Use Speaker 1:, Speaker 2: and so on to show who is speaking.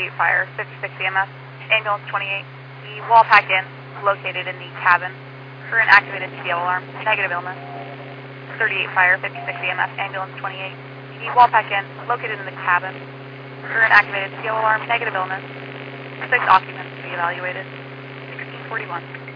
Speaker 1: 38 fire, 56 EMS, ambulance 28. The wall pack in, located in the cabin. Current activated CDL alarm, negative illness. 38 fire, 56 EMS, ambulance 28. The wall pack in, located in the cabin. Current activated CDL alarm, negative illness. 6 occupants to be evaluated. 1641.